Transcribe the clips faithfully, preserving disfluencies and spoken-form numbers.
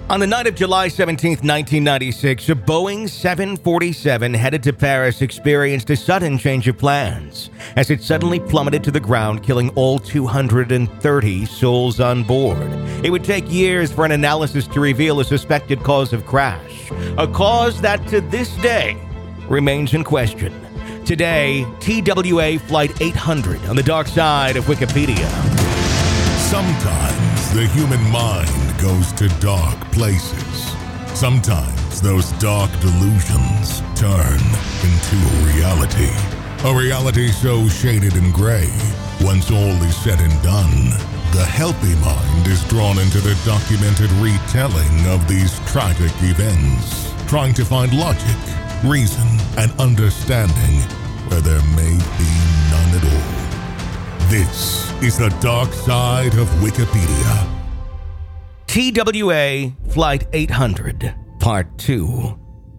On the night of July seventeenth, nineteen ninety-six, a Boeing seven forty-seven headed to Paris experienced a sudden change of plans as it suddenly plummeted to the ground, killing all two hundred thirty souls on board. It would take years for an analysis to reveal a suspected cause of crash, a cause that to this day remains in question. Today, T W A Flight eight hundred on the dark side of Wikipedia. Sometimes the human mind goes to dark places. Sometimes those dark delusions turn into a reality. A reality so shaded in gray, once all is said and done, the healthy mind is drawn into the documented retelling of these tragic events, trying to find logic, reason, and understanding where there may be none at all. This is the dark side of Wikipedia. T W A Flight eight hundred, Part two.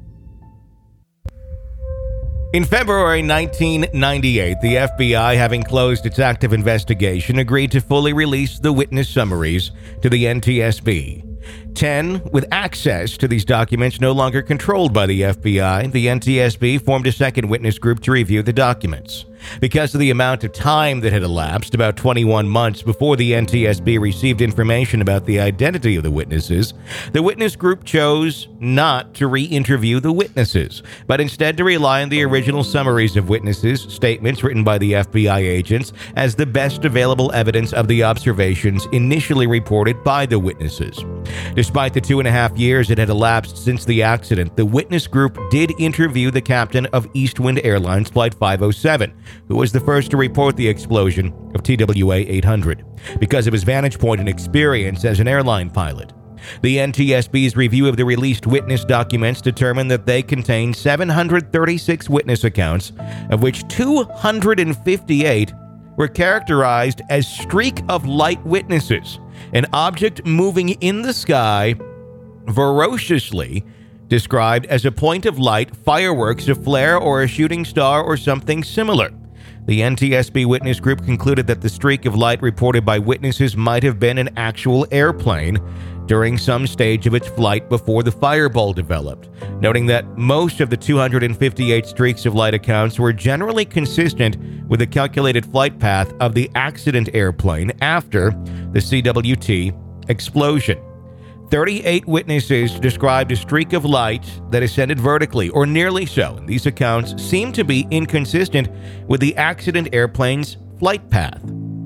In February nineteen ninety-eight, the F B I, having closed its active investigation, agreed to fully release the witness summaries to the N T S B. Ten, with access to these documents no longer controlled by the F B I, the N T S B formed a second witness group to review the documents. Because of the amount of time that had elapsed, about twenty-one months before the N T S B received information about the identity of the witnesses, the witness group chose not to re-interview the witnesses, but instead to rely on the original summaries of witnesses' statements written by the F B I agents as the best available evidence of the observations initially reported by the witnesses. Despite the two and a half years that had elapsed since the accident, the witness group did interview the captain of Eastwind Airlines Flight five oh seven, who was the first to report the explosion of T W A eight hundred, because of his vantage point and experience as an airline pilot. The N T S B's review of the released witness documents determined that they contained seven hundred thirty-six witness accounts, of which two hundred fifty-eight were characterized as streak-of-light witnesses, an object moving in the sky voraciously, described as a point of light, fireworks, a flare, or a shooting star, or something similar. The N T S B witness group concluded that the streak of light reported by witnesses might have been an actual airplane during some stage of its flight before the fireball developed, noting that most of the two hundred fifty-eight streaks of light accounts were generally consistent with the calculated flight path of the accident airplane after the C W T explosion. thirty-eight witnesses described a streak of light that ascended vertically, or nearly so, and these accounts seem to be inconsistent with the accident airplane's flight path.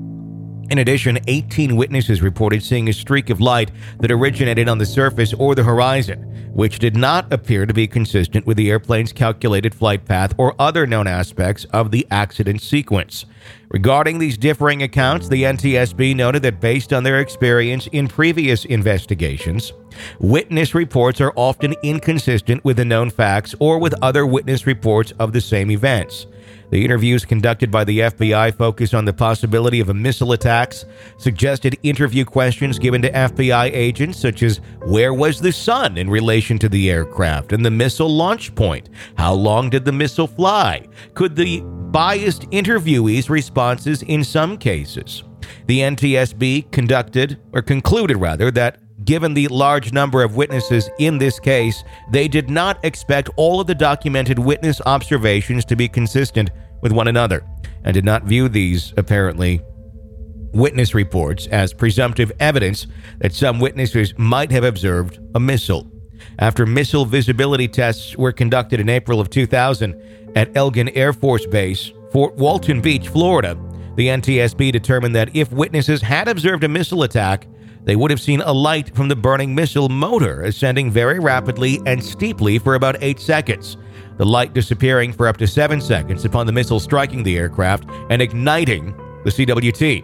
In addition, eighteen witnesses reported seeing a streak of light that originated on the surface or the horizon, which did not appear to be consistent with the airplane's calculated flight path or other known aspects of the accident sequence. Regarding these differing accounts, the N T S B noted that based on their experience in previous investigations, witness reports are often inconsistent with the known facts or with other witness reports of the same events. The interviews conducted by the F B I focused on the possibility of a missile attacks, suggested interview questions given to F B I agents such as where was the sun in relation to the aircraft and the missile launch point? How long did the missile fly? Could the biased interviewees' responses in some cases? The N T S B conducted, or concluded rather, that given the large number of witnesses in this case, they did not expect all of the documented witness observations to be consistent with one another, and did not view these, apparently, witness reports as presumptive evidence that some witnesses might have observed a missile. After missile visibility tests were conducted in April of two thousand at Eglin Air Force Base, Fort Walton Beach, Florida, the N T S B determined that if witnesses had observed a missile attack, they would have seen a light from the burning missile motor ascending very rapidly and steeply for about eight seconds, the light disappearing for up to seven seconds upon the missile striking the aircraft and igniting the C W T.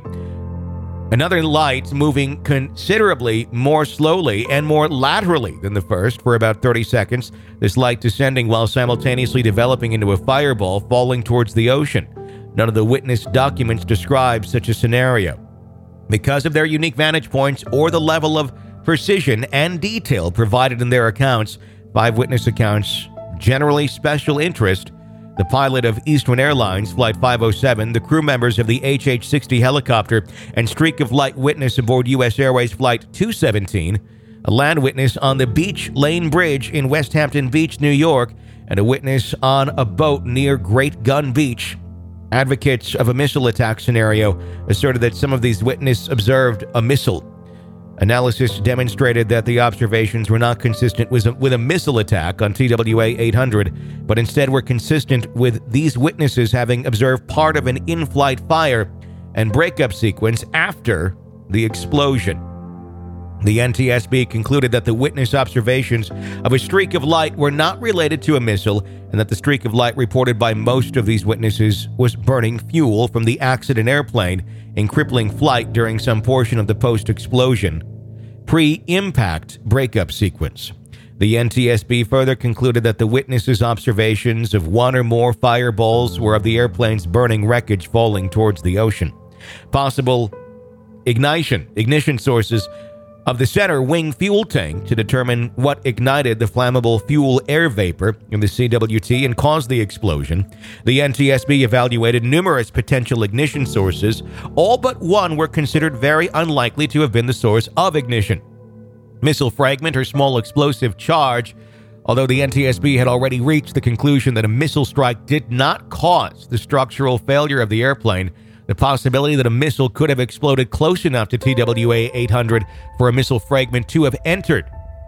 Another light moving considerably more slowly and more laterally than the first for about thirty seconds, this light descending while simultaneously developing into a fireball falling towards the ocean. None of the witness documents describe such a scenario. Because of their unique vantage points or the level of precision and detail provided in their accounts, five witness accounts, generally special interest, the pilot of Eastwind Airlines Flight five oh seven, the crew members of the H H sixty helicopter, and streak of light witness aboard U S Airways Flight two seventeen, a land witness on the Beach Lane Bridge in West Hampton Beach, New York, and a witness on a boat near Great Gun Beach. Advocates of a missile attack scenario asserted that some of these witnesses observed a missile. Analysis demonstrated that the observations were not consistent with a, with a missile attack on T W A eight hundred, but instead were consistent with these witnesses having observed part of an in-flight fire and breakup sequence after the explosion. The N T S B concluded that the witness observations of a streak of light were not related to a missile, and that the streak of light reported by most of these witnesses was burning fuel from the accident airplane in crippling flight during some portion of the post-explosion pre-impact breakup sequence. The N T S B further concluded that the witnesses' observations of one or more fireballs were of the airplane's burning wreckage falling towards the ocean. Possible ignition, ignition sources of the center wing fuel tank to determine what ignited the flammable fuel air vapor in the C W T and caused the explosion. The N T S B evaluated numerous potential ignition sources. All but one were considered very unlikely to have been the source of ignition: missile fragment or small explosive charge. Although the N T S B had already reached the conclusion that a missile strike did not cause the structural failure of the airplane, the possibility that a missile could have exploded close enough to T W A eight hundred for a missile fragment to have entered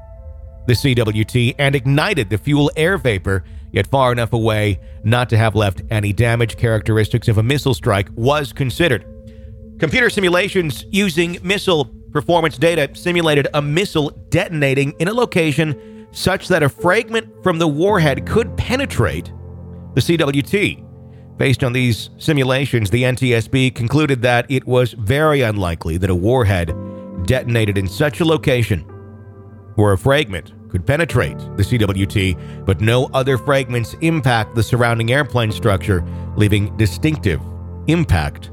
the C W T and ignited the fuel air vapor, yet far enough away not to have left any damage characteristics of a missile strike, was considered. Computer simulations using missile performance data simulated a missile detonating in a location such that a fragment from the warhead could penetrate the C W T. Based on these simulations, the N T S B concluded that it was very unlikely that a warhead detonated in such a location where a fragment could penetrate the C W T, but no other fragments impact the surrounding airplane structure, leaving distinctive impact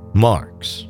marks.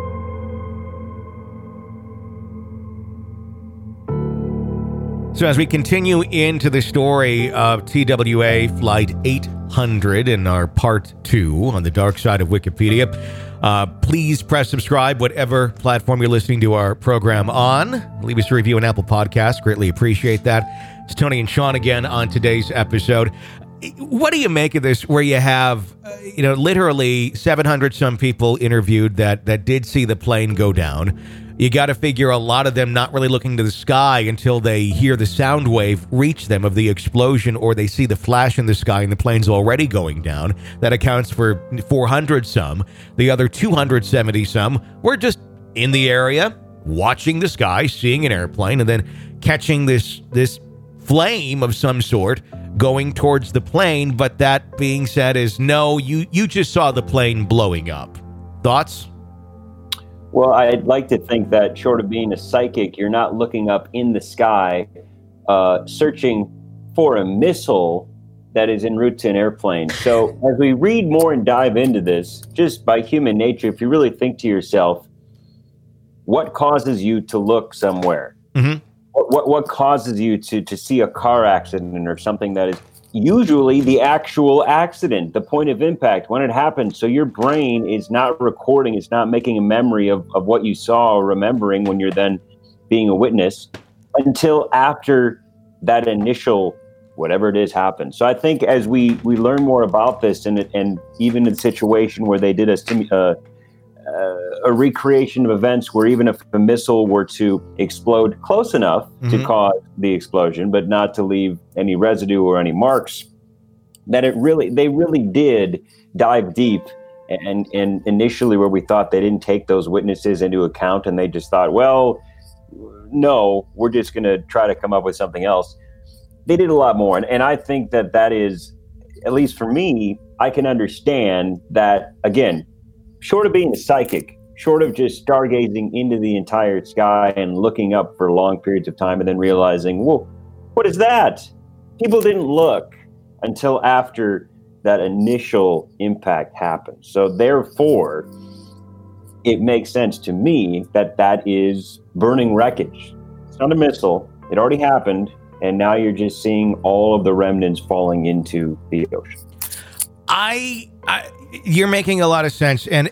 So as we continue into the story of T W A Flight eight hundred in our part two on the dark side of Wikipedia, uh, please press subscribe, whatever platform you're listening to our program on. Leave us a review on Apple Podcasts. Greatly appreciate that. It's Tony and Sean again on today's episode. What do you make of this, where you have, uh, you know, literally seven hundred some people interviewed that, that did see the plane go down? You got to figure a lot of them not really looking to the sky until they hear the sound wave reach them of the explosion, or they see the flash in the sky and the plane's already going down. That accounts for four hundred some. The other two hundred seventy some were just in the area, watching the sky, seeing an airplane, and then catching this this flame of some sort going towards the plane. But that being said is, no, you, you just saw the plane blowing up. Thoughts? Well, I'd like to think that, short of being a psychic, you're not looking up in the sky, uh, searching for a missile that is en route to an airplane. So as we read more and dive into this, just by human nature, if you really think to yourself, what causes you to look somewhere? Mm-hmm. What, what what causes you to, to see a car accident or something that is usually the actual accident, the point of impact, when it happened? So your brain is not recording, it's not making a memory of, of what you saw or remembering when you're then being a witness until after that initial whatever it is happened. So I think as we, we learn more about this, and and even in the situation where they did a simu- uh, uh, a recreation of events where even if a missile were to explode close enough mm-hmm. to cause the explosion, but not to leave any residue or any marks, that it really, they really did dive deep. And, and initially where we thought they didn't take those witnesses into account and they just thought, well, no, we're just going to try to come up with something else. They did a lot more. And, and I think that that is, at least for me, I can understand that, again, short of being a psychic, short of just stargazing into the entire sky and looking up for long periods of time and then realizing, well, what is that? People didn't look until after that initial impact happened. So therefore, it makes sense to me that that is burning wreckage. It's not a missile. It already happened. And now you're just seeing all of the remnants falling into the ocean. I, I you're making a lot of sense. And, and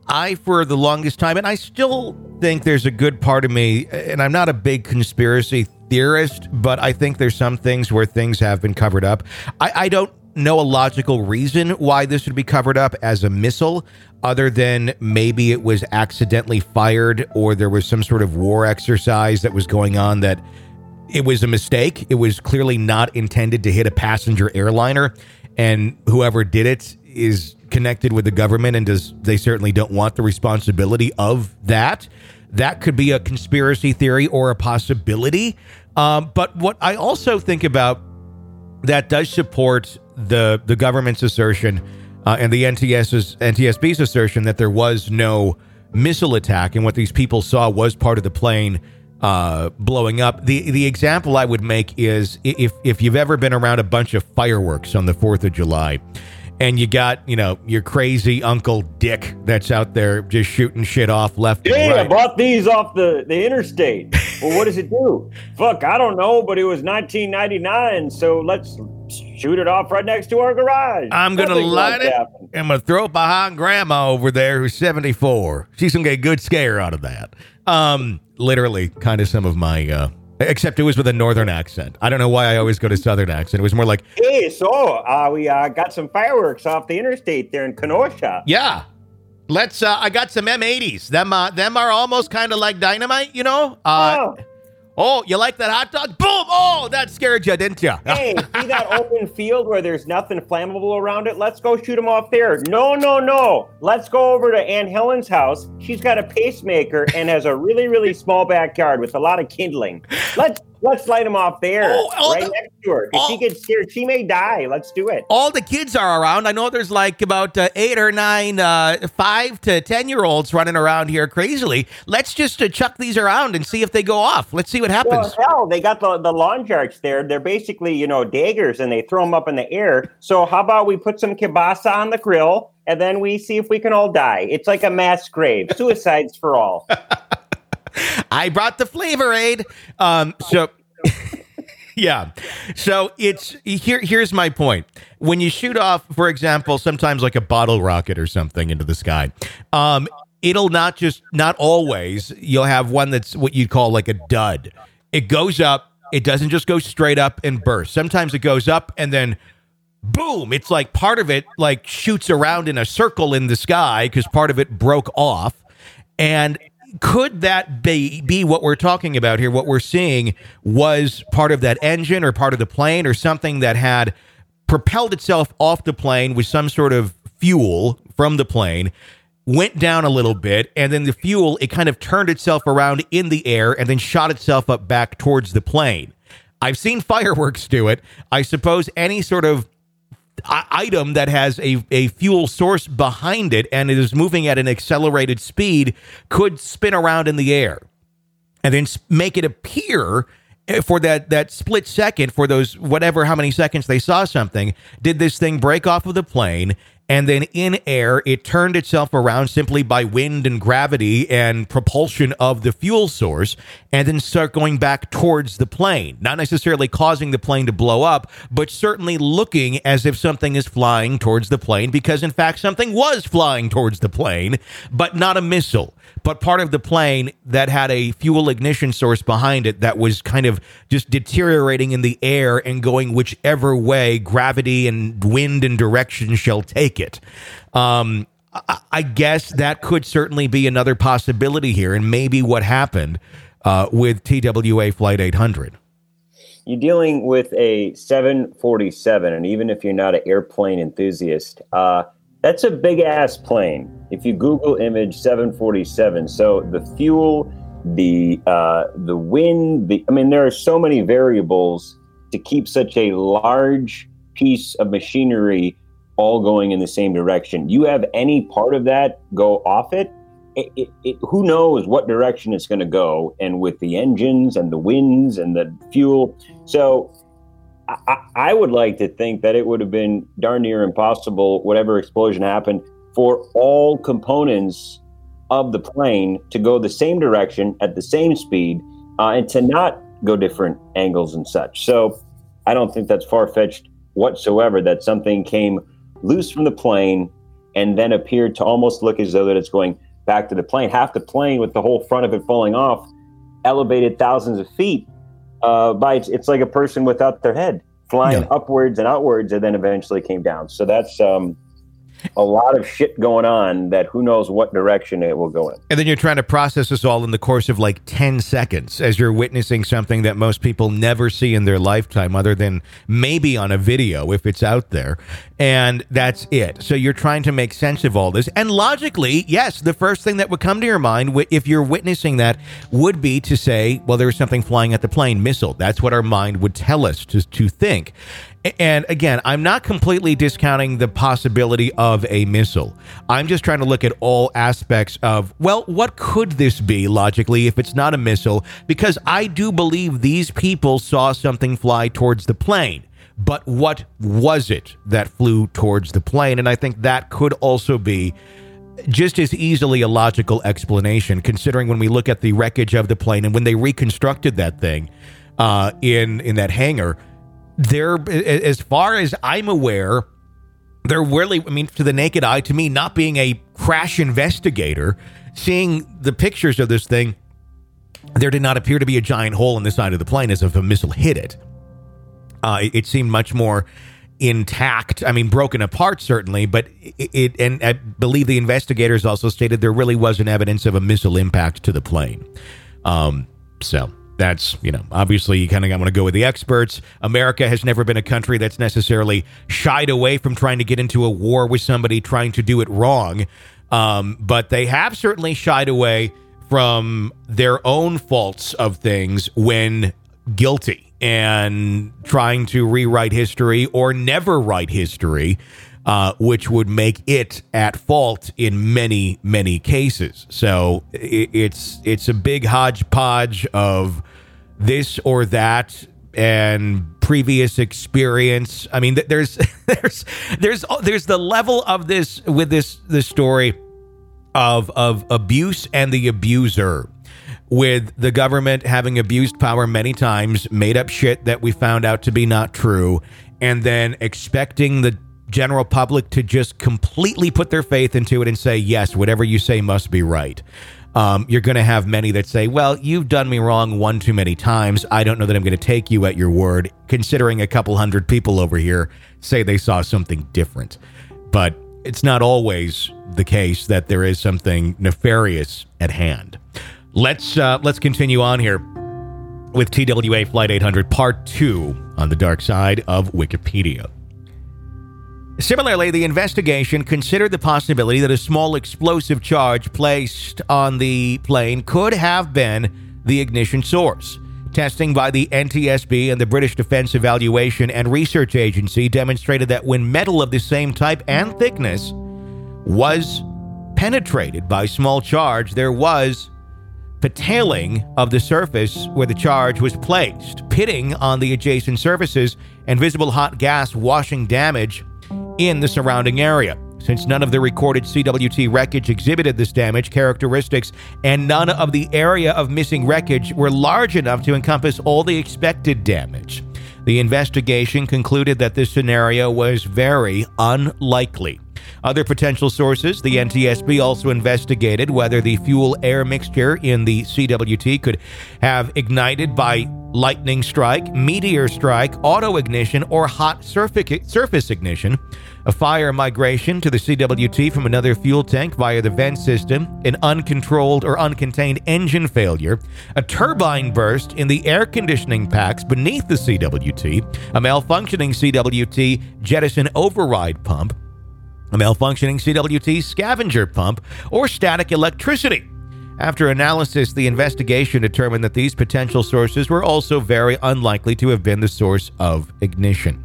I, for the longest time, and I still think there's a good part of me, and I'm not a big conspiracy theorist, but I think there's some things where things have been covered up. I, I don't know a logical reason why this would be covered up as a missile, other than maybe it was accidentally fired or there was some sort of war exercise that was going on that it was a mistake. It was clearly not intended to hit a passenger airliner, and whoever did it is connected with the government and does they certainly don't want the responsibility of that. That could be a conspiracy theory or a possibility. Um, but what I also think about that does support the the government's assertion uh, and the N T S's N T S B's assertion that there was no missile attack and what these people saw was part of the plane uh, blowing up. The the example I would make is if if you've ever been around a bunch of fireworks on the fourth of July, and you got, you know, your crazy Uncle Dick that's out there just shooting shit off left hey, and right. I bought these off the, the interstate. Well, what does it do? Fuck, I don't know, but it was nineteen ninety-nine, so let's shoot it off right next to our garage. I'm going to light it, happened. and I'm going to throw it behind Grandma over there who's seventy-four. She's going to get a good scare out of that. Um, literally, kind of some of my... Uh, Except it was with a northern accent. I don't know why I always go to southern accent. It was more like, hey, so uh, we uh, got some fireworks off the interstate there in Kenosha. yeah, let's. Uh, I got some M eighties. Them, uh, them are almost kind of like dynamite, you know. Uh, oh. oh, you like that hot dog? Boom! Oh, that scared you, didn't you? Hey, see that open field where there's nothing flammable around it? Let's go shoot them off there. No, no, no. Let's go over to Aunt Helen's house. She's got a pacemaker and has a really, really small backyard with a lot of kindling. Let's let's light them off there, Oh, right the- next to her. If oh. she gets scared, she may die. Let's do it. All the kids are around. I know there's like about uh, eight or nine, uh, five to ten year olds running around here crazily. Let's just uh, chuck these around and see if they go off. Let's see what happens. Well, hell, they got the, the lawn darts there. They're basically, you know, daggers, and they throw them up in the air. So how about we put some kielbasa on the grill, and then we see if we can all die. It's like a mass grave. Suicides for all. I brought the flavor aid. Um, so, yeah. So it's here. Here's my point. When you shoot off, for example, sometimes like a bottle rocket or something into the sky, um, it'll not just not always. You'll have one that's what you'd call like a dud. It goes up. It doesn't just go straight up and burst. Sometimes it goes up and then boom. It's like part of it like shoots around in a circle in the sky because part of it broke off. And could that be, be what we're talking about here? What we're seeing was part of that engine or part of the plane or something that had propelled itself off the plane with some sort of fuel from the plane, went down a little bit, and then the fuel, it kind of turned itself around in the air and then shot itself up back towards the plane. I've seen fireworks do it. I suppose any sort of item that has a, a fuel source behind it and it is moving at an accelerated speed could spin around in the air and then make it appear for that, that split second, for those whatever how many seconds they saw something, did this thing break off of the plane, and then in air it turned itself around simply by wind and gravity and propulsion of the fuel source, and then start going back towards the plane, not necessarily causing the plane to blow up, but certainly looking as if something is flying towards the plane, because in fact something was flying towards the plane, but not a missile, but part of the plane that had a fuel ignition source behind it that was kind of just deteriorating in the air and going whichever way gravity and wind and direction shall take it. Um, I, I guess that could certainly be another possibility here, and maybe what happened uh, with T W A Flight eight hundred. You're dealing with a seven forty-seven, and even if you're not an airplane enthusiast, uh, that's a big-ass plane. If you Google image seven forty-seven, so the fuel, the uh, the wind, the I mean, there are so many variables to keep such a large piece of machinery all going in the same direction. You have any part of that go off it, it, it, it who knows what direction it's going to go, and with the engines and the winds and the fuel. So I, I would like to think that it would have been darn near impossible, whatever explosion happened, for all components of the plane to go the same direction at the same speed uh, and to not go different angles and such. So I don't think that's far-fetched whatsoever that something came loose from the plane and then appeared to almost look as though that it's going back to the plane. Half the plane, with the whole front of it falling off, elevated thousands of feet. Uh, by it's, it's like a person without their head flying yeah. upwards and outwards, and then eventually came down. So that's um, a lot of shit going on that who knows what direction it will go in. And then you're trying to process this all in the course of like ten seconds as you're witnessing something that most people never see in their lifetime, other than maybe on a video if it's out there. And that's it. So you're trying to make sense of all this. And logically, yes, the first thing that would come to your mind if you're witnessing that would be to say, well, there's something flying at the plane, missile. That's what our mind would tell us to, to think. And again, I'm not completely discounting the possibility of a missile. I'm just trying to look at all aspects of, well, what could this be logically if it's not a missile? Because I do believe these people saw something fly towards the plane. But what was it that flew towards the plane? And I think that could also be just as easily a logical explanation, considering when we look at the wreckage of the plane and when they reconstructed that thing uh, in, in that hangar, there, as far as I'm aware, there really, I mean, to the naked eye, to me, not being a crash investigator, seeing the pictures of this thing, there did not appear to be a giant hole in the side of the plane as if a missile hit it. Uh, it, it seemed much more intact. I mean, broken apart, certainly, but it, it, and I believe the investigators also stated there really wasn't evidence of a missile impact to the plane. Um, so that's, you know, obviously you kind of want to go with the experts. America has never been a country that's necessarily shied away from trying to get into a war with somebody trying to do it wrong. Um, but they have certainly shied away from their own faults of things when guilty, and trying to rewrite history or never write history, uh, which would make it at fault in many, many cases. So it, it's it's a big hodgepodge of this or that and previous experience. I mean, there's there's there's there's the level of this with this this story of of abuse and the abuser, with the government having abused power many times, made up shit that we found out to be not true, and then expecting the general public to just completely put their faith into it and say, yes, whatever you say must be right. Um, you're going to have many that say, well, you've done me wrong one too many times. I don't know that I'm going to take you at your word, considering a couple hundred people over here say they saw something different. But it's not always the case that there is something nefarious at hand. Let's uh, let's continue on here with T W A Flight eight hundred Part two on the dark side of Wikipedia. Similarly, the investigation considered the possibility that a small explosive charge placed on the plane could have been the ignition source. Testing by the N T S B and the British Defence Evaluation and Research Agency demonstrated that when metal of the same type and thickness was penetrated by small charge, there was petailing of the surface where the charge was placed, pitting on the adjacent surfaces, and visible hot gas washing damage in the surrounding area. Since none of the recorded C W T wreckage exhibited this damage characteristics, and none of the area of missing wreckage were large enough to encompass all the expected damage, the investigation concluded that this scenario was very unlikely. Other potential sources, the N T S B also investigated whether the fuel-air mixture in the C W T could have ignited by lightning strike, meteor strike, auto-ignition, or hot surface ignition, a fire migration to the C W T from another fuel tank via the vent system, an uncontrolled or uncontained engine failure, a turbine burst in the air conditioning packs beneath the C W T, a malfunctioning C W T jettison override pump, a malfunctioning C W T scavenger pump, or static electricity. After analysis, the investigation determined that these potential sources were also very unlikely to have been the source of ignition.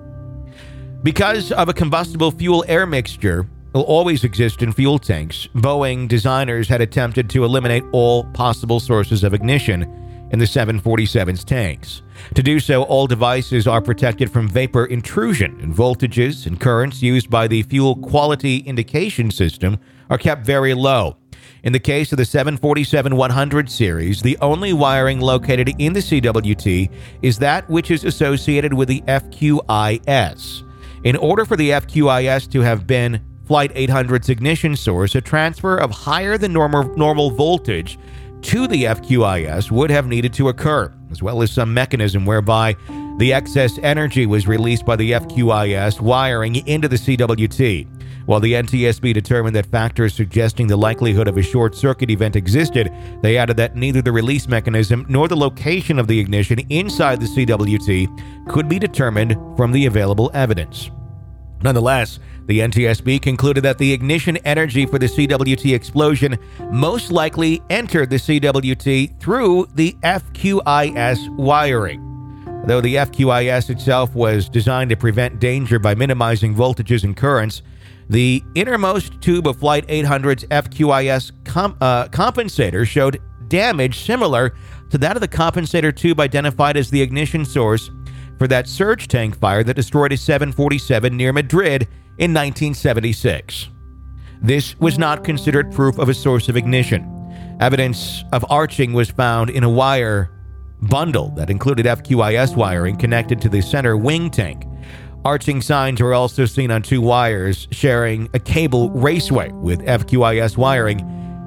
Because of a combustible fuel-air mixture will always exist in fuel tanks, Boeing designers had attempted to eliminate all possible sources of ignition in the seven forty-seven's tanks. To do so, all devices are protected from vapor intrusion, and voltages and currents used by the fuel quality indication system are kept very low. In the case of the seven forty-seven one hundred series, the only wiring located in the C W T is that which is associated with the F Q I S. In order for the F Q I S to have been Flight eight hundred's ignition source, a transfer of higher than normal, normal voltage to the F Q I S would have needed to occur, as well as some mechanism whereby the excess energy was released by the F Q I S wiring into the C W T. While the N T S B determined that factors suggesting the likelihood of a short circuit event existed, they added that neither the release mechanism nor the location of the ignition inside the C W T could be determined from the available evidence. Nonetheless, the N T S B concluded that the ignition energy for the C W T explosion most likely entered the C W T through the F Q I S wiring. Though the F Q I S itself was designed to prevent danger by minimizing voltages and currents, the innermost tube of Flight eight hundred's F Q I S com- uh, compensator showed damage similar to that of the compensator tube identified as the ignition source for that surge tank fire that destroyed a seven forty-seven near Madrid in nineteen seventy-six. This was not considered proof of a source of ignition. Evidence of arching was found in a wire bundle that included F Q I S wiring connected to the center wing tank. Arching signs were also seen on two wires sharing a cable raceway with F Q I S wiring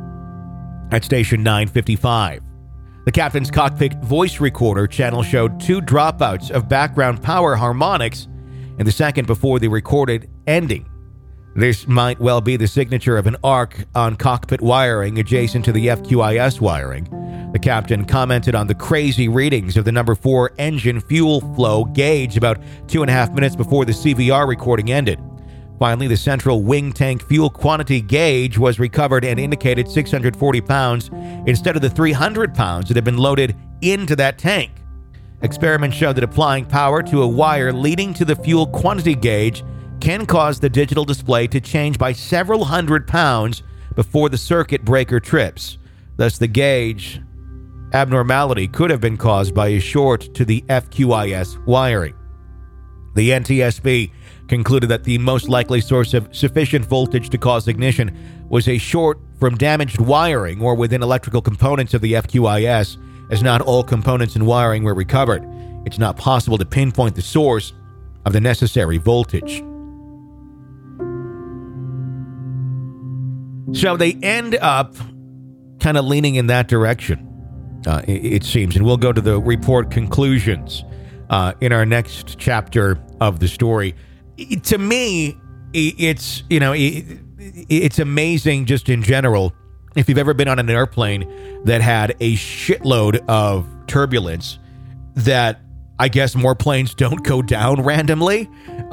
at station nine fifty-five. The captain's cockpit voice recorder channel showed two dropouts of background power harmonics in the second before the recorded ending. This might well be the signature of an arc on cockpit wiring adjacent to the F Q I S wiring. The captain commented on the crazy readings of the number four engine fuel flow gauge about two and a half minutes before the C V R recording ended. Finally, the central wing tank fuel quantity gauge was recovered and indicated six hundred forty pounds instead of the three hundred pounds that had been loaded into that tank. Experiments showed that applying power to a wire leading to the fuel quantity gauge can cause the digital display to change by several hundred pounds before the circuit breaker trips. Thus, the gauge abnormality could have been caused by a short to the F Q I S wiring. The N T S B concluded that the most likely source of sufficient voltage to cause ignition was a short from damaged wiring or within electrical components of the F Q I S, as not all components and wiring were recovered. It's not possible to pinpoint the source of the necessary voltage. So they end up kind of leaning in that direction. Uh, it, it seems, and we'll go to the report conclusions uh, in our next chapter of the story. It, to me, it, it's you know it, it's amazing just in general. If you've ever been on an airplane that had a shitload of turbulence, that I guess more planes don't go down randomly.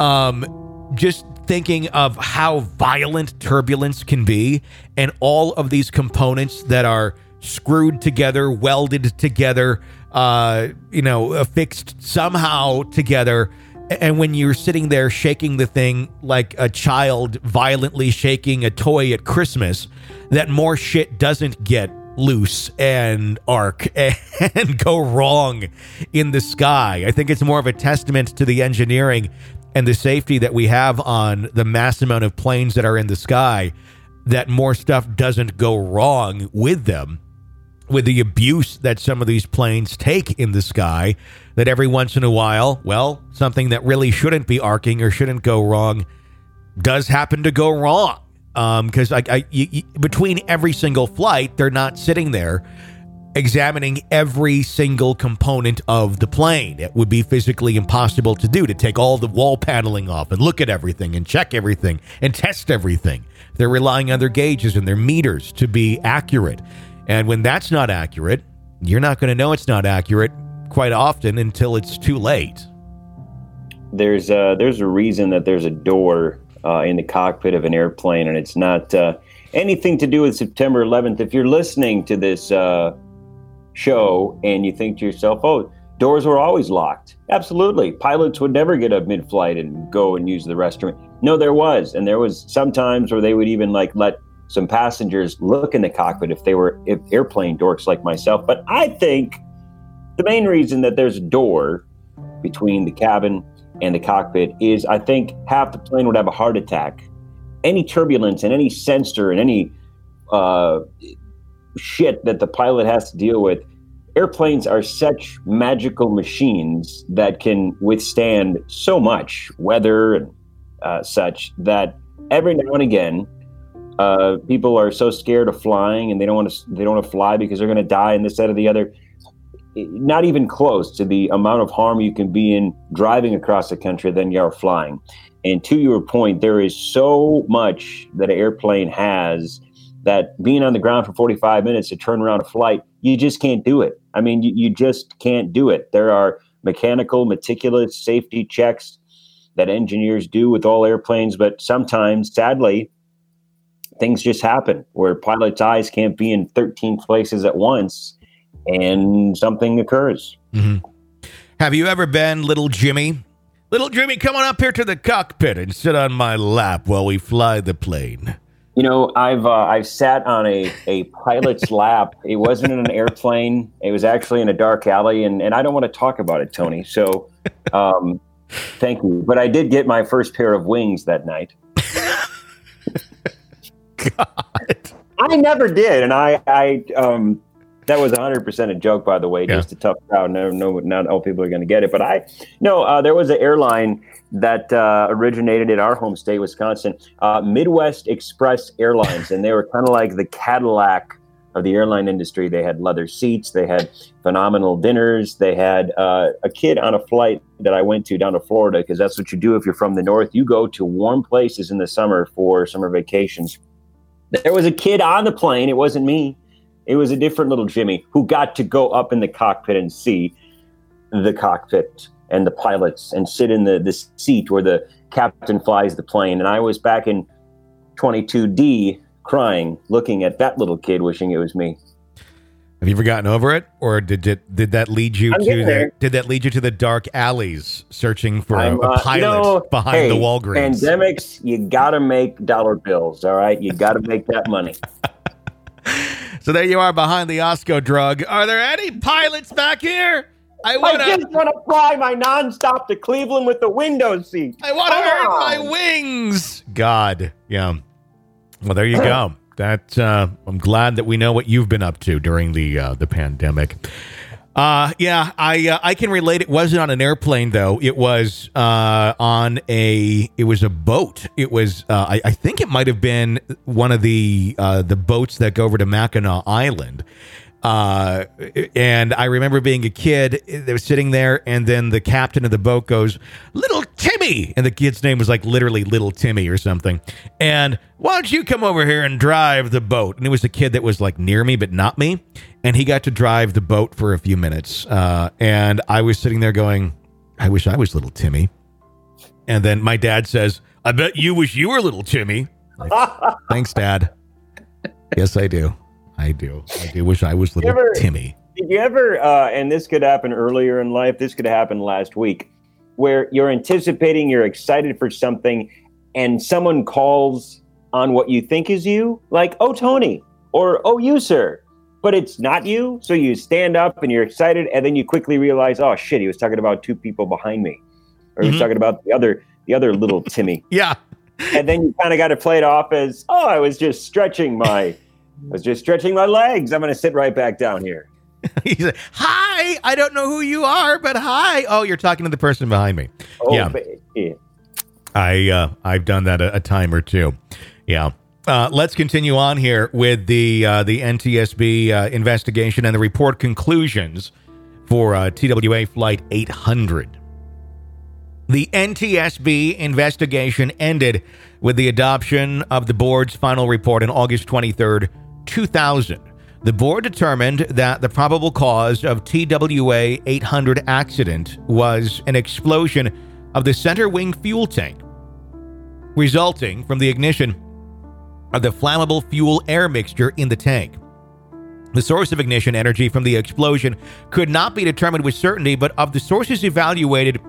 Um, just thinking of how violent turbulence can be, and all of these components that are screwed together, welded together, uh, you know, affixed somehow together. And when you're sitting there shaking the thing like a child violently shaking a toy at Christmas, that more shit doesn't get loose and arc and go wrong in the sky. I think it's more of a testament to the engineering and the safety that we have on the mass amount of planes that are in the sky, that more stuff doesn't go wrong with them. With the abuse that some of these planes take in the sky, that every once in a while, well, something that really shouldn't be arcing or shouldn't go wrong does happen to go wrong. Because um, I, I, y- y- between every single flight, they're not sitting there examining every single component of the plane. It would be physically impossible to do, to take all the wall paneling off and look at everything and check everything and test everything. They're relying on their gauges and their meters to be accurate. And when that's not accurate, you're not going to know it's not accurate quite often until it's too late. There's a, there's a reason that there's a door uh, in the cockpit of an airplane, and it's not uh, anything to do with September eleventh. If you're listening to this uh, show and you think to yourself, oh, doors were always locked. Absolutely. Pilots would never get up mid-flight and go and use the restroom. No, there was. And there was some times where they would even like let some passengers look in the cockpit if they were if airplane dorks like myself. But I think the main reason that there's a door between the cabin and the cockpit is I think half the plane would have a heart attack. Any turbulence and any sensor and any uh, shit that the pilot has to deal with, airplanes are such magical machines that can withstand so much weather and uh, such that every now and again, uh, people are so scared of flying, and they don't want to. They don't want to fly because they're going to die, and this, that, or the other. Not even close to the amount of harm you can be in driving across the country than you are flying. And to your point, there is so much that an airplane has that being on the ground for forty-five minutes to turn around a flight, you just can't do it. I mean, you, you just can't do it. There are mechanical, meticulous safety checks that engineers do with all airplanes, but sometimes, sadly, things just happen where pilots' eyes can't be in thirteen places at once, and something occurs. Mm-hmm. Have you ever been little Jimmy? Little Jimmy, come on up here to the cockpit and sit on my lap while we fly the plane. You know, I've uh, I've sat on a, a pilot's lap. It wasn't in an airplane. It was actually in a dark alley, and, and I don't want to talk about it, Tony. So, um, thank you. But I did get my first pair of wings that night. God. I never did, and I I um that was one hundred percent a joke, by the way. Yeah. Just a tough crowd. No, no, not all people are going to get it. But I no, uh, there was an airline that uh, originated in our home state, Wisconsin, uh, Midwest Express Airlines, and they were kind of like the Cadillac of the airline industry. They had leather seats, they had phenomenal dinners, they had uh, a kid on a flight that I went to down to Florida, because that's what you do if you're from the north. You go to warm places in the summer for summer vacations. There was a kid on the plane. It wasn't me. It was a different little Jimmy who got to go up in the cockpit and see the cockpit and the pilots and sit in the, the seat where the captain flies the plane. And I was back in twenty-two D crying, looking at that little kid, wishing it was me. Have you ever gotten over it? Or did it, did that lead you I'm to the, did that lead you to the dark alleys searching for a, a uh, pilot you know, behind hey, the Walgreens? Pandemics, you got to make dollar bills, all right? You got to make that money. So there you are behind the Osco drug. Are there any pilots back here? I, wanna, I just want to fly my nonstop to Cleveland with the window seat. I want to earn my wings. God, yeah. Well, there you go. That uh, I'm glad that we know what you've been up to during the uh, the pandemic. Uh, yeah, I uh, I can relate. It wasn't on an airplane though. It was uh, on a it was a boat. It was uh, I, I think it might have been one of the uh, the boats that go over to Mackinac Island. Uh, and I remember being a kid, they were sitting there, and then the captain of the boat goes, "Little Timmy," and the kid's name was like literally Little Timmy or something. And why don't you come over here and drive the boat? And it was a kid that was like near me, but not me. And he got to drive the boat for a few minutes. Uh, and I was sitting there going, I wish I was Little Timmy. And then my dad says, "I bet you wish you were Little Timmy." Like, thanks, Dad. Yes, I do. I do. I do wish I was Little ever, Timmy. Did you ever, uh, and this could happen earlier in life, this could happen last week, where you're anticipating, you're excited for something, and someone calls on what you think is you, like, "Oh, Tony," or "Oh, you, sir," but it's not you. So you stand up and you're excited, and then you quickly realize, oh, shit, he was talking about two people behind me. Or he was mm-hmm. talking about the other, the other Little Timmy. Yeah. And then you kind of got to play it off as, oh, I was just stretching my... I was just stretching my legs. I'm going to sit right back down here. He said, "Hi, I don't know who you are, but hi." Oh, you're talking to the person behind me. Oh, yeah. yeah. I, uh, I've done that a, a time or two. Yeah. Uh, let's continue on here with the uh, the N T S B uh, investigation and the report conclusions for uh, T W A Flight eight hundred. The N T S B investigation ended with the adoption of the board's final report on August twenty-third, two thousand. The board determined that the probable cause of T W A eight hundred accident was an explosion of the center wing fuel tank, resulting from the ignition of the flammable fuel air mixture in the tank. The source of ignition energy from the explosion could not be determined with certainty, but of the sources evaluated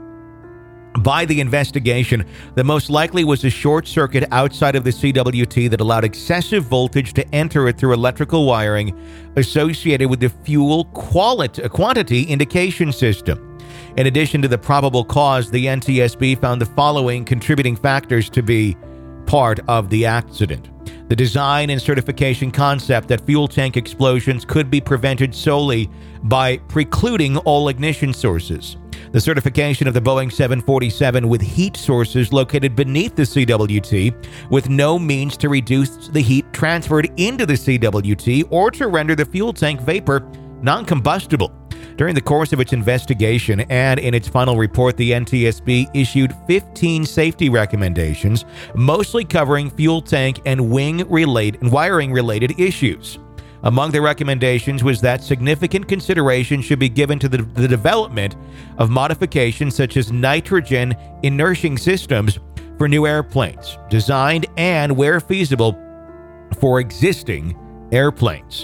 by the investigation, the most likely was a short circuit outside of the C W T that allowed excessive voltage to enter it through electrical wiring associated with the fuel quality, quantity indication system. In addition to the probable cause, the N T S B found the following contributing factors to be part of the accident. The design and certification concept that fuel tank explosions could be prevented solely by precluding all ignition sources. The certification of the Boeing seven forty-seven with heat sources located beneath the C W T with no means to reduce the heat transferred into the C W T or to render the fuel tank vapor non-combustible. During the course of its investigation and in its final report, the N T S B issued fifteen safety recommendations, mostly covering fuel tank and wing-related and wiring-related issues. Among the recommendations was that significant consideration should be given to the, the development of modifications such as nitrogen inerting systems for new airplanes, designed and, where feasible, for existing airplanes.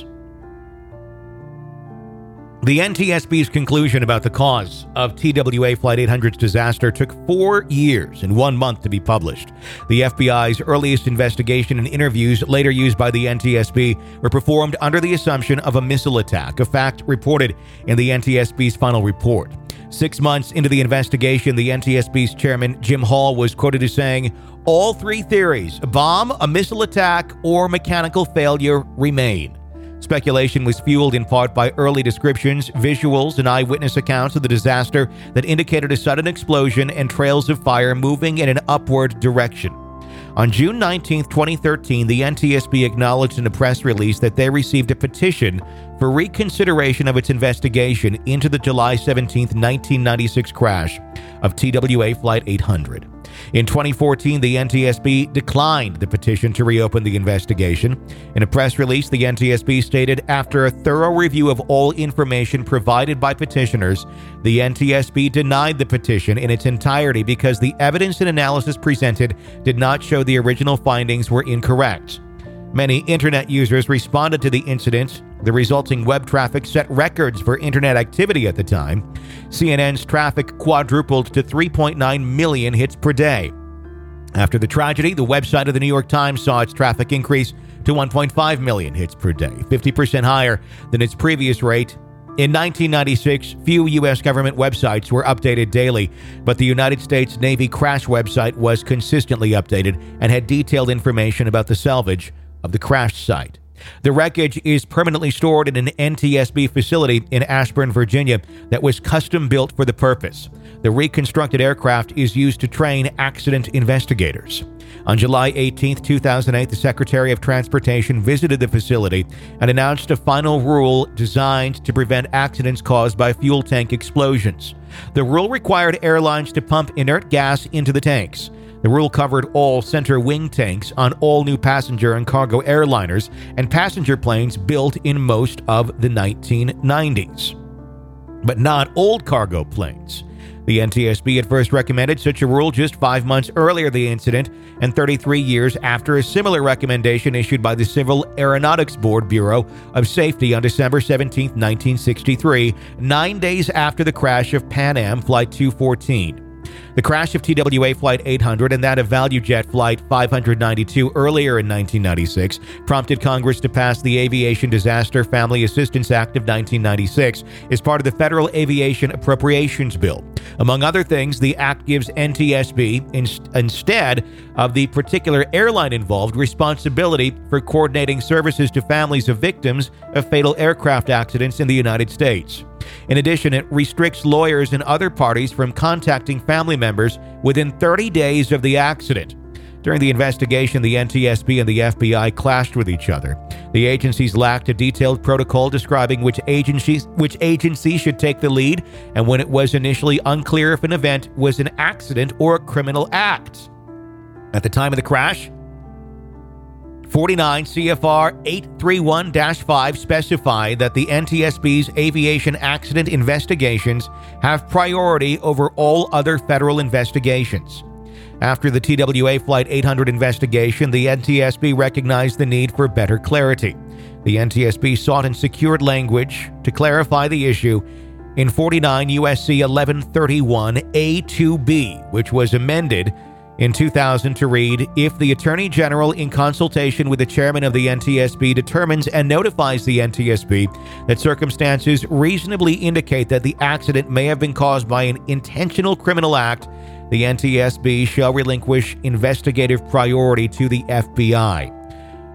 The N T S B's conclusion about the cause of T W A Flight eight hundred's disaster took four years and one month to be published. The F B I's earliest investigation and interviews, later used by the N T S B, were performed under the assumption of a missile attack, a fact reported in the N T S B's final report. Six months into the investigation, the N T S B's chairman, Jim Hall, was quoted as saying, "All three theories, a bomb, a missile attack, or mechanical failure, remain." Speculation was fueled in part by early descriptions, visuals, and eyewitness accounts of the disaster that indicated a sudden explosion and trails of fire moving in an upward direction. On June nineteenth, twenty thirteen, the N T S B acknowledged in a press release that they received a petition for reconsideration of its investigation into the July seventeenth, nineteen ninety-six crash of T W A Flight eight hundred. In twenty fourteen, the N T S B declined the petition to reopen the investigation. In a press release, the N T S B stated, after a thorough review of all information provided by petitioners, the N T S B denied the petition in its entirety because the evidence and analysis presented did not show the original findings were incorrect. Many internet users responded to the incident. The resulting web traffic set records for internet activity at the time. C N N's traffic quadrupled to three point nine million hits per day. After the tragedy, the website of the New York Times saw its traffic increase to one point five million hits per day, fifty percent higher than its previous rate. In nineteen ninety-six, few U S government websites were updated daily, but the United States Navy crash website was consistently updated and had detailed information about the salvage of the crash site. The wreckage is permanently stored in an N T S B facility in Ashburn, Virginia, that was custom built for the purpose. The reconstructed aircraft is used to train accident investigators. On July eighteenth, two thousand eight, the Secretary of Transportation visited the facility and announced a final rule designed to prevent accidents caused by fuel tank explosions. The rule required airlines to pump inert gas into the tanks. The rule covered all center wing tanks on all new passenger and cargo airliners and passenger planes built in most of the nineteen nineties, but not old cargo planes. The N T S B had first recommended such a rule just five months earlier the incident and thirty-three years after a similar recommendation issued by the Civil Aeronautics Board Bureau of Safety on December seventeenth, nineteen sixty-three, nine days after the crash of Pan Am Flight two fourteen. The crash of T W A Flight eight hundred and that of ValueJet Flight five ninety-two earlier in nineteen ninety-six prompted Congress to pass the Aviation Disaster Family Assistance Act of nineteen ninety-six as part of the Federal Aviation Appropriations Bill. Among other things, the act gives N T S B, in, instead of the particular airline involved, responsibility for coordinating services to families of victims of fatal aircraft accidents in the United States. In addition, it restricts lawyers and other parties from contacting family members within thirty days of the accident. During the investigation, the N T S B and the F B I clashed with each other. The agencies lacked a detailed protocol describing which agencies which agency should take the lead, and when it was initially unclear if an event was an accident or a criminal act. At the time of the crash, forty-nine C F R eight thirty-one dash five specify that the N T S B's aviation accident investigations have priority over all other federal investigations. After the T W A Flight eight hundred investigation, the N T S B recognized the need for better clarity. The N T S B sought and secured language to clarify the issue in forty-nine U S C eleven thirty-one A two B, which was amended in two thousand to read, if the Attorney General, in consultation with the chairman of the N T S B, determines and notifies the N T S B that circumstances reasonably indicate that the accident may have been caused by an intentional criminal act, the N T S B shall relinquish investigative priority to the F B I.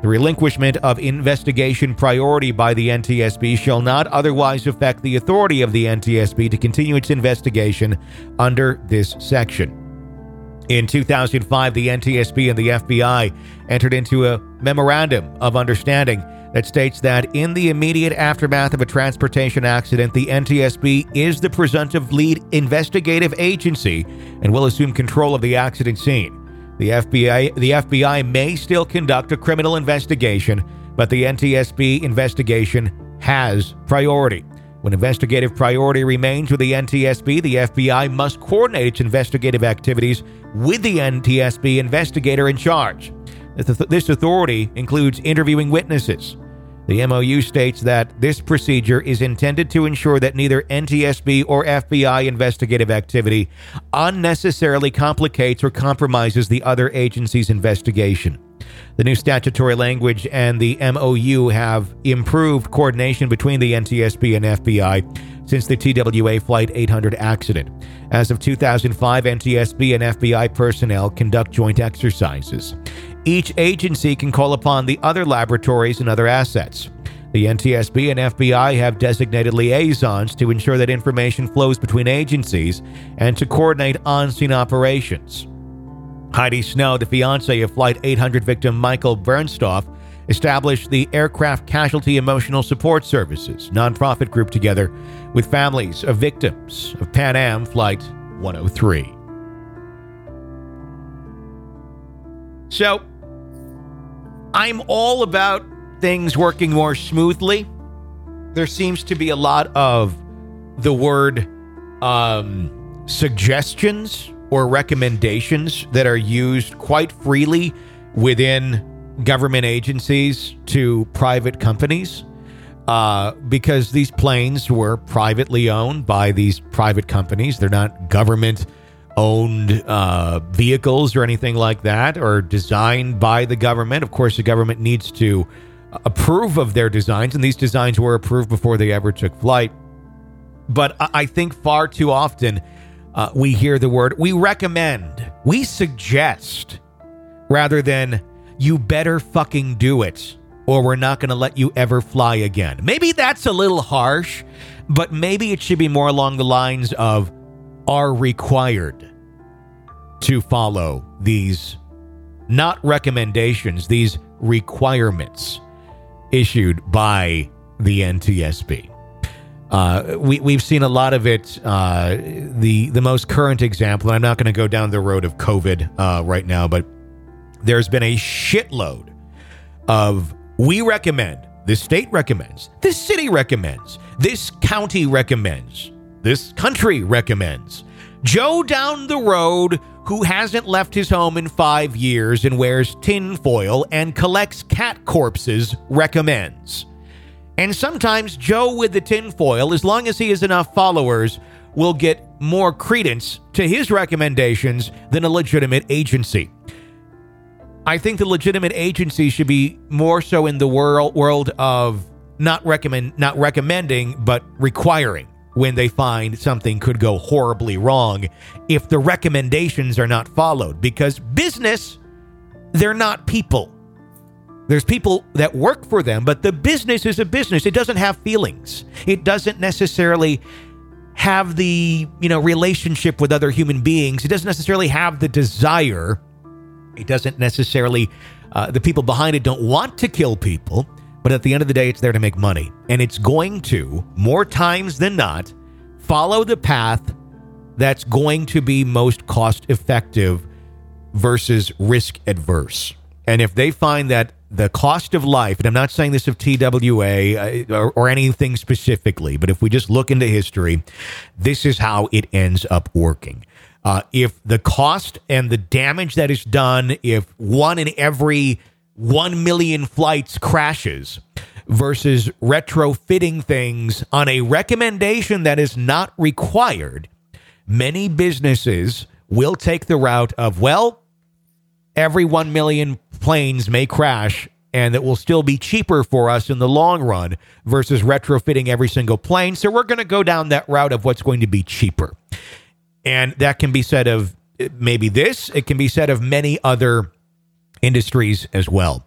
The relinquishment of investigation priority by the N T S B shall not otherwise affect the authority of the N T S B to continue its investigation under this section. In two thousand five, the N T S B and the F B I entered into a memorandum of understanding that states that in the immediate aftermath of a transportation accident, the N T S B is the presumptive lead investigative agency and will assume control of the accident scene. The F B I, the F B I may still conduct a criminal investigation, but the N T S B investigation has priority. When investigative priority remains with the N T S B, the F B I must coordinate its investigative activities with the N T S B investigator in charge. This authority includes interviewing witnesses. The M O U states that this procedure is intended to ensure that neither N T S B or F B I investigative activity unnecessarily complicates or compromises the other agency's investigation. The new statutory language and the M O U have improved coordination between the N T S B and F B I since the T W A Flight eight hundred accident. As of two thousand five, N T S B and F B I personnel conduct joint exercises. Each agency can call upon the other laboratories and other assets. The N T S B and F B I have designated liaisons to ensure that information flows between agencies and to coordinate on-scene operations. Heidi Snow, the fiancée of Flight eight hundred victim Michael Bernstoff, established the Aircraft Casualty Emotional Support Services nonprofit group together with families of victims of Pan Am Flight one oh three. So, I'm all about things working more smoothly. There seems to be a lot of the word um, suggestions or recommendations that are used quite freely within government agencies to private companies uh, because these planes were privately owned by these private companies. They're not government owned uh, vehicles or anything like that, or designed by the government. Of course, the government needs to approve of their designs, and these designs were approved before they ever took flight. But I think far too often uh, we hear the word, we recommend, we suggest, rather than you better fucking do it, or we're not going to let you ever fly again. Maybe that's a little harsh, but maybe it should be more along the lines of are required to follow these, not recommendations, these requirements issued by the N T S B. Uh, we, we've seen a lot of it. Uh, the, the most current example, and I'm not going to go down the road of COVID uh, right now, but there's been a shitload of we recommend, this state recommends, this city recommends, this county recommends, this country recommends. Joe down the road who hasn't left his home in five years and wears tinfoil and collects cat corpses recommends. And sometimes Joe with the tinfoil, as long as he has enough followers, will get more credence to his recommendations than a legitimate agency. I think the legitimate agency should be more so in the world world of not recommend not recommending, but requiring when they find something could go horribly wrong if the recommendations are not followed. Because business, they're not people. There's people that work for them, but the business is a business. It doesn't have feelings. It doesn't necessarily have the, you know, relationship with other human beings. It doesn't necessarily have the desire. It doesn't necessarily, uh, the people behind it don't want to kill people. But at the end of the day, it's there to make money. And it's going to, more times than not, follow the path that's going to be most cost effective versus risk adverse. And if they find that the cost of life, and I'm not saying this of T W A uh, or, or anything specifically, but if we just look into history, this is how it ends up working. Uh, if the cost and the damage that is done, if one in every one million flights crashes versus retrofitting things on a recommendation that is not required, many businesses will take the route of, well, every one million planes may crash and it will still be cheaper for us in the long run versus retrofitting every single plane. So we're going to go down that route of what's going to be cheaper. And that can be said of maybe this. It can be said of many other industries as well.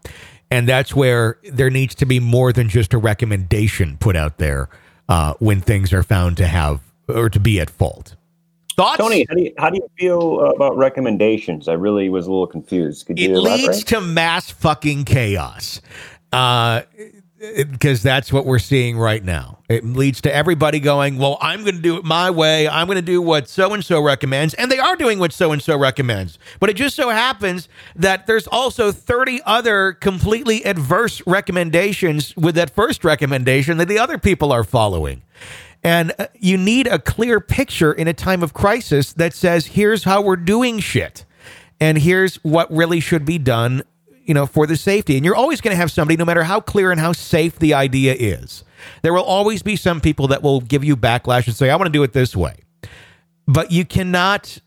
And that's where there needs to be more than just a recommendation put out there uh, when things are found to have or to be at fault. Thoughts? Tony, how do you, how do you feel about recommendations? I really was a little confused. Could you It elaborate? leads to mass fucking chaos. Uh, because that's what we're seeing right now. It leads to everybody going, well, I'm going to do it my way. I'm going to do what so-and-so recommends. And they are doing what so-and-so recommends. But it just so happens that there's also thirty other completely adverse recommendations with that first recommendation that the other people are following. And uh, you need a clear picture in a time of crisis that says, here's how we're doing shit. And here's what really should be done, you know, for the safety. And you're always going to have somebody, no matter how clear and how safe the idea is, there will always be some people that will give you backlash and say, I want to do it this way. But you cannot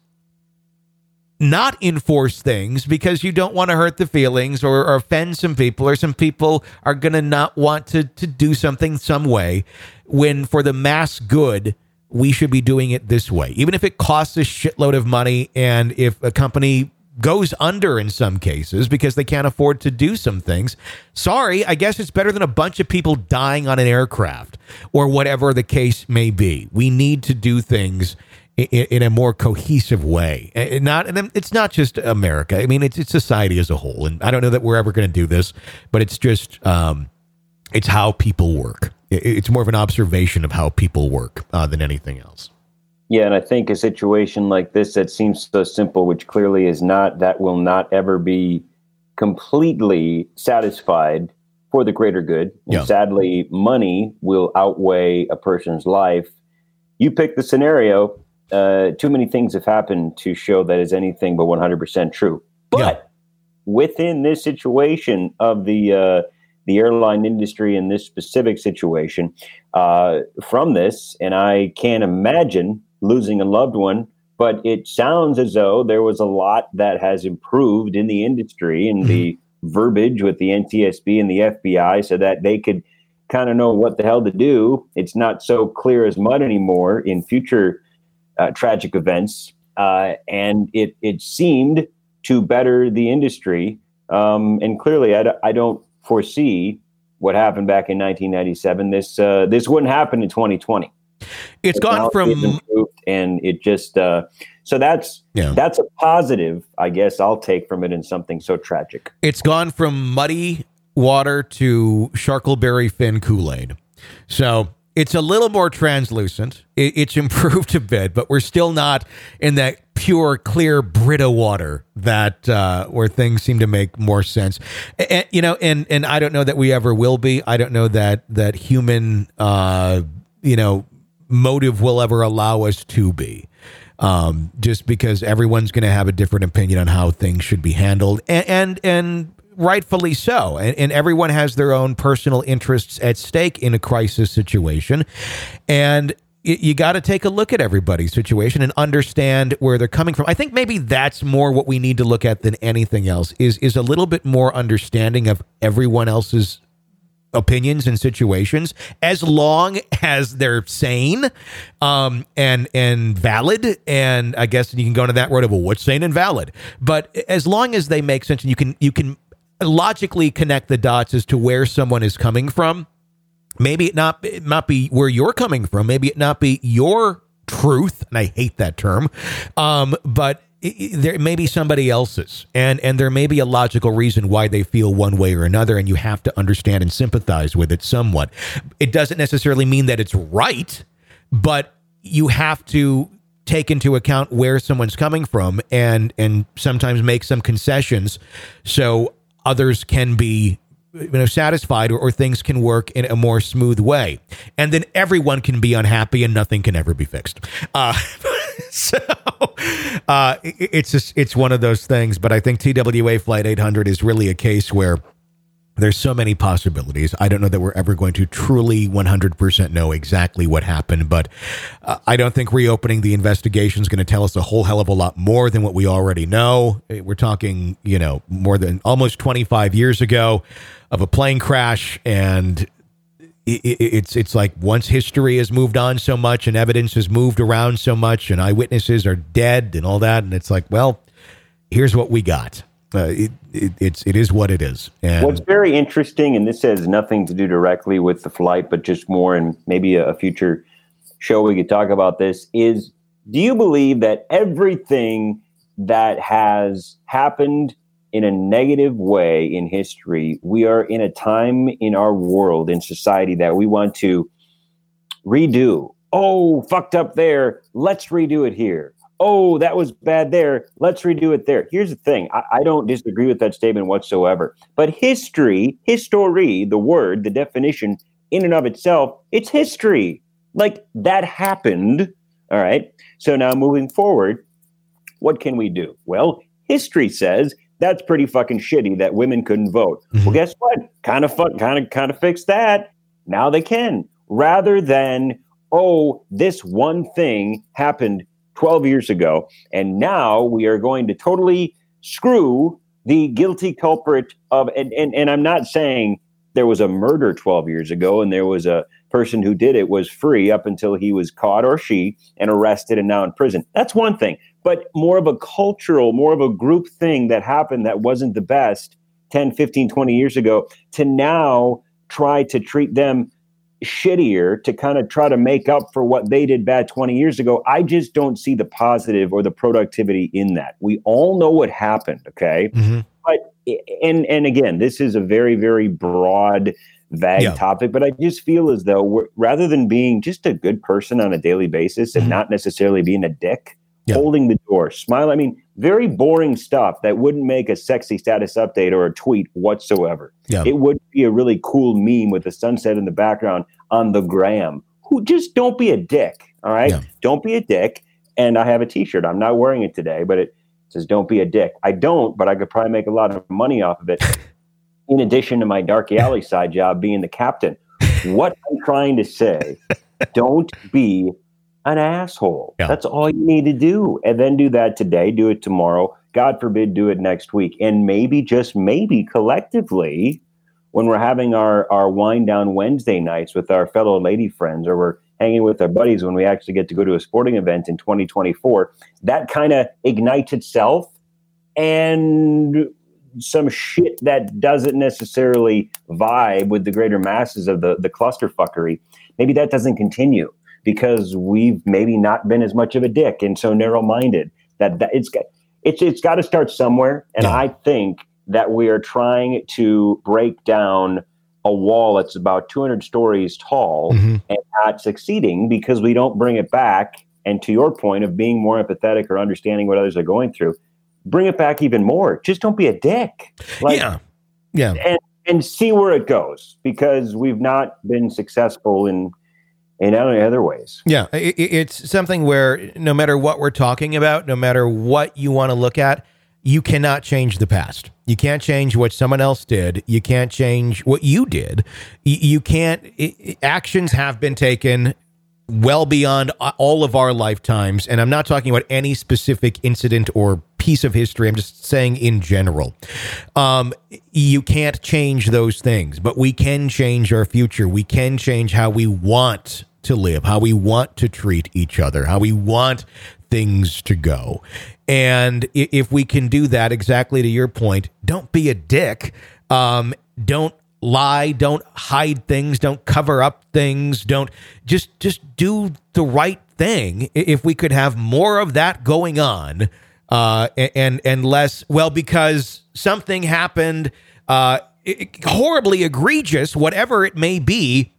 not enforce things because you don't want to hurt the feelings or, or offend some people, or some people are going to not want to, to do something some way, when for the mass good, we should be doing it this way. Even if it costs a shitload of money, and if a company goes under in some cases because they can't afford to do some things. Sorry, I guess it's better than a bunch of people dying on an aircraft or whatever the case may be. We need to do things in, in a more cohesive way. And not, and it's not just America. I mean, it's, it's society as a whole. And I don't know that we're ever going to do this, but it's just, um, it's how people work. It's more of an observation of how people work uh, than anything else. Yeah, and I think a situation like this that seems so simple, which clearly is not, that will not ever be completely satisfied for the greater good. Yeah. And sadly, money will outweigh a person's life. You pick the scenario. Uh, too many things have happened to show that is anything but one hundred percent true. But Yeah. within this situation of the uh, the airline industry in this specific situation, uh, from this, and I can't imagine losing a loved one, but it sounds as though there was a lot that has improved in the industry and mm-hmm. the verbiage with the N T S B and the F B I so that they could kind of know what the hell to do. It's not so clear as mud anymore in future uh, tragic events. Uh, and it, it seemed to better the industry. Um, and clearly, I, d- I don't foresee what happened back in nineteen ninety-seven. This, uh, this wouldn't happen in twenty twenty. It's gone from improved, and it just uh, so that's yeah. that's a positive, I guess I'll take from it in something so tragic. It's gone from muddy water to Sharkleberry Fin Kool-Aid. So it's a little more translucent. It, it's improved a bit, but we're still not in that pure, clear Brita water that uh, where things seem to make more sense. And, you know, and and I don't know that we ever will be. I don't know that that human, uh, you know. motive will ever allow us to be, um, just because everyone's going to have a different opinion on how things should be handled, and and, and rightfully so. And, and everyone has their own personal interests at stake in a crisis situation, and you, you got to take a look at everybody's situation and understand where they're coming from. I think maybe that's more what we need to look at than anything else. Is is a little bit more understanding of everyone else's opinions and situations, as long as they're sane um, and and valid. And I guess you can go into that road of, well, what's sane and valid? But as long as they make sense and you can you can logically connect the dots as to where someone is coming from, maybe it not it not be where you're coming from, maybe it not be your truth, and I hate that term, um, but there may be somebody else's, and and there may be a logical reason why they feel one way or another, and you have to understand and sympathize with it somewhat. It doesn't necessarily mean that it's right, but you have to take into account where someone's coming from, and and sometimes make some concessions so others can be, you know, satisfied, or, or things can work in a more smooth way, and then everyone can be unhappy and nothing can ever be fixed. Uh, so uh, it, it's just, it's one of those things. But I think T W A Flight eight hundred is really a case where there's so many possibilities. I don't know that we're ever going to truly one hundred percent know exactly what happened, but uh, I don't think reopening the investigation is going to tell us a whole hell of a lot more than what we already know. We're talking, you know, more than almost twenty-five years ago of a plane crash, and it, it, it's it's like once history has moved on so much and evidence has moved around so much and eyewitnesses are dead and all that, and it's like, well, here's what we got. Uh, it, it it's it is what it is. And what's very interesting, and this has nothing to do directly with the flight, but just more in maybe a, a future show we could talk about this, is do you believe that everything that has happened in a negative way in history, we are in a time in our world, in society, that we want to redo? Oh, fucked up there. Let's redo it here. Oh, that was bad there. Let's redo it there. Here's the thing. I, I don't disagree with that statement whatsoever. But history, history, the word, the definition in and of itself, it's history. Like, that happened. All right. So now moving forward, what can we do? Well, history says that's pretty fucking shitty that women couldn't vote. Mm-hmm. Well, guess what? Kind of fun, kind of, kind of fix that. Now they can. Rather than, oh, this one thing happened twelve years ago, and now we are going to totally screw the guilty culprit of, and, and, and I'm not saying there was a murder twelve years ago and there was a person who did it was free up until he was caught, or she, and arrested and now in prison. That's one thing. But more of a cultural, more of a group thing that happened that wasn't the best ten, fifteen, twenty years ago, to now try to treat them shittier, to kind of try to make up for what they did bad twenty years ago. I just don't see the positive or the productivity in that. We all know what happened, okay? Mm-hmm. But, and and again, this is a very, very broad, vague yeah. topic, but I just feel as though we're, rather than being just a good person on a daily basis and mm-hmm. not necessarily being a dick, yeah. holding the door, smile. I mean, very boring stuff that wouldn't make a sexy status update or a tweet whatsoever. Yeah. It would be a really cool meme with the sunset in the background on the gram. Who just don't be a dick. All right. Yeah. Don't be a dick. And I have a t-shirt. I'm not wearing it today, but it says, don't be a dick. I don't, but I could probably make a lot of money off of it. In addition to my Darky Alley side job being the captain. What I'm trying to say, don't be an asshole. Yeah. That's all you need to do. And then do that today, do it tomorrow. God forbid, do it next week. And maybe, just maybe, collectively, when we're having our, our wind down Wednesday nights with our fellow lady friends, or we're hanging with our buddies when we actually get to go to a sporting event in twenty twenty-four, that kind of ignites itself, and some shit that doesn't necessarily vibe with the greater masses of the, the clusterfuckery, maybe that doesn't continue because we've maybe not been as much of a dick and so narrow-minded that, that it's, it's, it's got to start somewhere. And yeah. I think that we are trying to break down a wall that's about two hundred stories tall mm-hmm. and not succeeding because we don't bring it back. And to your point of being more empathetic or understanding what others are going through, bring it back even more. Just don't be a dick. Like, yeah. Yeah. And, and see where it goes, because we've not been successful in, in any other ways. Yeah. It, it's something where no matter what we're talking about, no matter what you want to look at, you cannot change the past. You can't change what someone else did. You can't change what you did. You, you can't, it, actions have been taken well beyond all of our lifetimes. And I'm not talking about any specific incident or piece of history. I'm just saying in general. Um, you can't change those things, but we can change our future. We can change how we want to live, how we want to treat each other, how we want things to go. And if we can do that, exactly to your point, don't be a dick. Um, don't lie, don't hide things, don't cover up things, don't just just do the right thing. If we could have more of that going on, uh, and and less, well, because something happened, uh, horribly egregious, whatever it may be,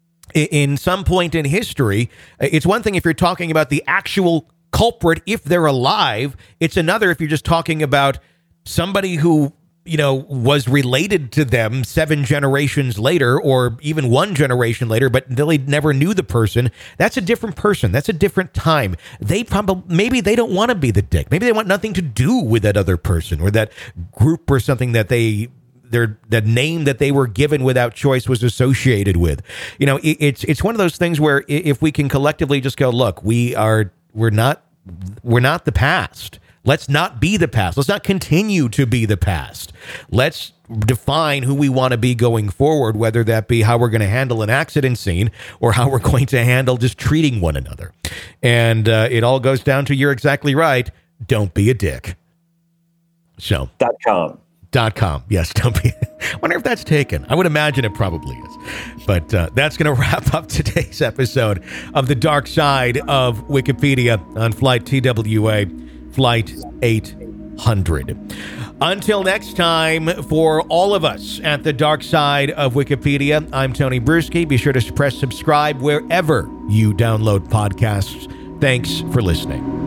in some point in history. It's one thing if you're talking about the actual culprit, if they're alive. It's another if you're just talking about somebody who, you know, was related to them seven generations later, or even one generation later, but they never knew the person. That's a different person. That's a different time. They probably, maybe they don't want to be the dick. Maybe they want nothing to do with that other person or that group or something that they, their, the name that they were given without choice was associated with. You know, it, it's, it's one of those things where if we can collectively just go, look, we are, we're not, we're not the past. Let's not be the past. Let's not continue to be the past. Let's define who we want to be going forward, whether that be how we're going to handle an accident scene or how we're going to handle just treating one another. And uh, it all goes down to, you're exactly right, don't be a dick. So dot com. Dot com. Yes, don't be. I wonder if that's taken. I would imagine it probably is. But uh, that's going to wrap up today's episode of The Dark Side of Wikipedia on Flight T W A, Flight eight hundred. Until next time, for all of us at The Dark Side of Wikipedia, I'm Tony Bruschi. Be sure to press subscribe wherever you download podcasts. Thanks for listening.